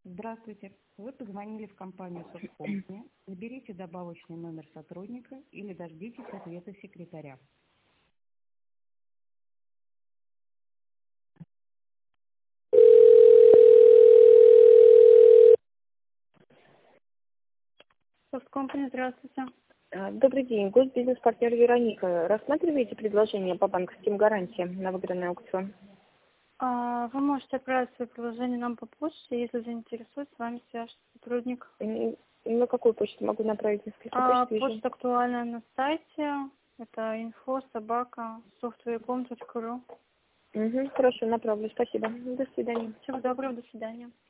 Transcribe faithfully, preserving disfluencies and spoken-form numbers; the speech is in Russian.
Здравствуйте. Вы позвонили в компанию Софткомпания. Наберите добавочный номер сотрудника или дождитесь ответа секретаря. Софткомпания, здравствуйте. А, Добрый день. Госбизнес-партнер Вероника. Рассматриваете предложение по банковским гарантиям на выигранный аукцион? А, Вы можете отправить свое приложение нам по почте, если заинтересует, с вами свяжется сотрудник. М, На какую почту могу направить? Несколько А, почт вижу. почта актуальная на сайте. Это инфо собака softwarecom точка ру. Угу, хорошо, направлю. Спасибо. До свидания. Всего доброго, до свидания.